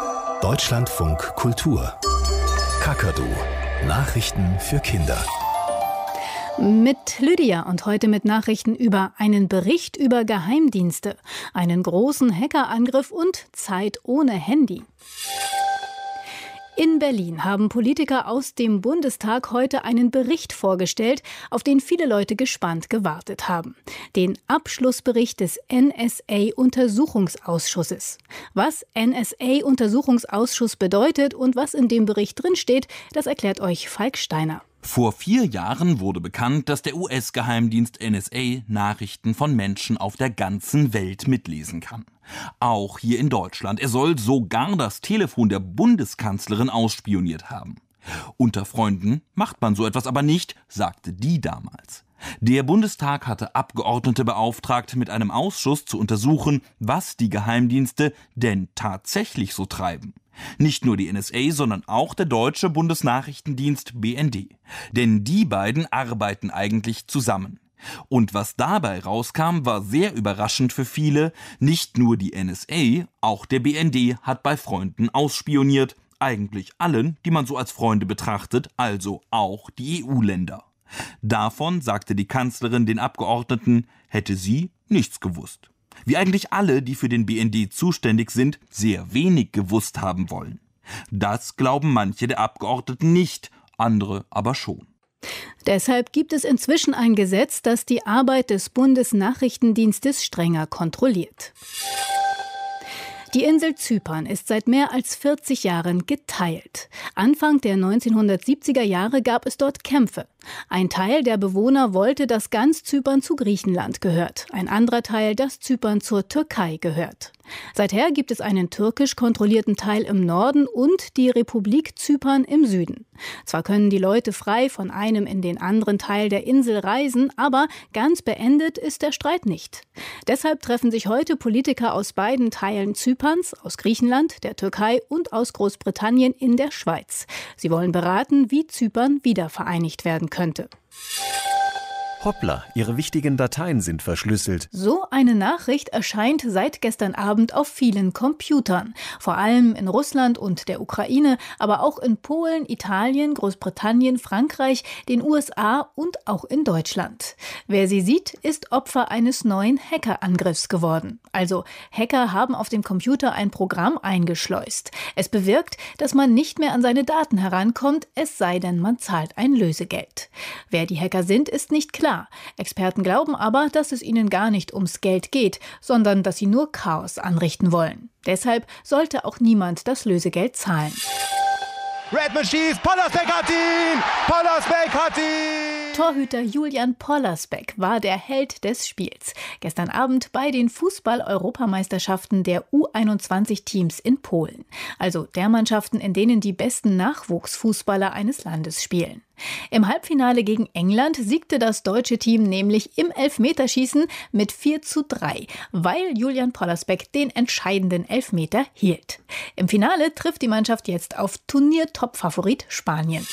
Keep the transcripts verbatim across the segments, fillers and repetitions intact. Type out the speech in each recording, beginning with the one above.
Deutschlandfunk Kultur. Kakadu. Nachrichten für Kinder. Mit Lydia und heute mit Nachrichten über einen Bericht über Geheimdienste, einen großen Hackerangriff und Zeit ohne Handy. In Berlin haben Politiker aus dem Bundestag heute einen Bericht vorgestellt, auf den viele Leute gespannt gewartet haben. Den Abschlussbericht des N S A-Untersuchungsausschusses. Was N S A-Untersuchungsausschuss bedeutet und was in dem Bericht drinsteht, das erklärt euch Falk Steiner. Vor vier Jahren wurde bekannt, dass der U S-Geheimdienst N S A Nachrichten von Menschen auf der ganzen Welt mitlesen kann. Auch hier in Deutschland. Er soll sogar das Telefon der Bundeskanzlerin ausspioniert haben. Unter Freunden macht man so etwas aber nicht, sagte die damals. Der Bundestag hatte Abgeordnete beauftragt, mit einem Ausschuss zu untersuchen, was die Geheimdienste denn tatsächlich so treiben. Nicht nur die N S A, sondern auch der deutsche Bundesnachrichtendienst B N D. Denn die beiden arbeiten eigentlich zusammen. Und was dabei rauskam, war sehr überraschend für viele. Nicht nur die N S A, auch der B N D hat bei Freunden ausspioniert. Eigentlich allen, die man so als Freunde betrachtet, also auch die E U-Länder. Davon, sagte die Kanzlerin den Abgeordneten, hätte sie nichts gewusst. Wie eigentlich alle, die für den B N D zuständig sind, sehr wenig gewusst haben wollen. Das glauben manche der Abgeordneten nicht, andere aber schon. Deshalb gibt es inzwischen ein Gesetz, das die Arbeit des Bundesnachrichtendienstes strenger kontrolliert. Die Insel Zypern ist seit mehr als vierzig Jahren geteilt. Anfang der neunzehnhundertsiebziger Jahre gab es dort Kämpfe. Ein Teil der Bewohner wollte, dass ganz Zypern zu Griechenland gehört. Ein anderer Teil, dass Zypern zur Türkei gehört. Seither gibt es einen türkisch kontrollierten Teil im Norden und die Republik Zypern im Süden. Zwar können die Leute frei von einem in den anderen Teil der Insel reisen, aber ganz beendet ist der Streit nicht. Deshalb treffen sich heute Politiker aus beiden Teilen Zyperns, aus Griechenland, der Türkei und aus Großbritannien in der Schweiz. Sie wollen beraten, wie Zypern wiedervereinigt werden könnte. Hoppla, Ihre wichtigen Dateien sind verschlüsselt. So eine Nachricht erscheint seit gestern Abend auf vielen Computern. Vor allem in Russland und der Ukraine, aber auch in Polen, Italien, Großbritannien, Frankreich, den U S A und auch in Deutschland. Wer sie sieht, ist Opfer eines neuen Hackerangriffs geworden. Also Hacker haben auf dem Computer ein Programm eingeschleust. Es bewirkt, dass man nicht mehr an seine Daten herankommt, es sei denn, man zahlt ein Lösegeld. Wer die Hacker sind, ist nicht klar. Experten glauben aber, dass es ihnen gar nicht ums Geld geht, sondern dass sie nur Chaos anrichten wollen. Deshalb sollte auch niemand das Lösegeld zahlen. Redmond schießt, Pollersbeck hat ihn! Pollersbeck hat ihn! Torhüter Julian Pollersbeck war der Held des Spiels. Gestern Abend bei den Fußball-Europameisterschaften der U einundzwanzig Teams in Polen. Also der Mannschaften, in denen die besten Nachwuchsfußballer eines Landes spielen. Im Halbfinale gegen England siegte das deutsche Team nämlich im Elfmeterschießen mit vier zu drei, weil Julian Pollersbeck den entscheidenden Elfmeter hielt. Im Finale trifft die Mannschaft jetzt auf Turnier-Top-Favorit Spanien.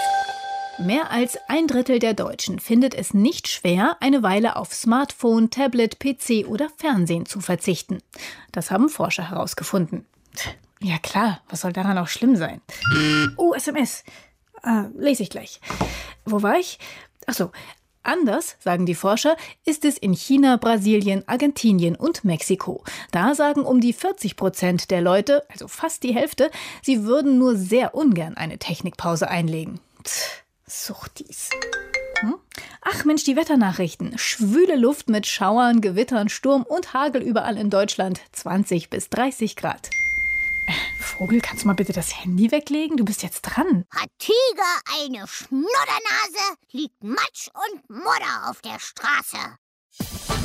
Mehr als ein Drittel der Deutschen findet es nicht schwer, eine Weile auf Smartphone, Tablet, P C oder Fernsehen zu verzichten. Das haben Forscher herausgefunden. Ja klar, was soll daran auch schlimm sein? Oh, S M S. Ah, lese ich gleich. Wo war ich? Ach so. Anders, sagen die Forscher, ist es in China, Brasilien, Argentinien und Mexiko. Da sagen um die vierzig Prozent der Leute, also fast die Hälfte, sie würden nur sehr ungern eine Technikpause einlegen. Tch, Suchtis. Hm? Ach Mensch, die Wetternachrichten. Schwüle Luft mit Schauern, Gewittern, Sturm und Hagel überall in Deutschland. zwanzig bis dreißig Grad. Vogel, kannst du mal bitte das Handy weglegen? Du bist jetzt dran. Hat Tiger eine Schnuddernase, liegt Matsch und Modder auf der Straße.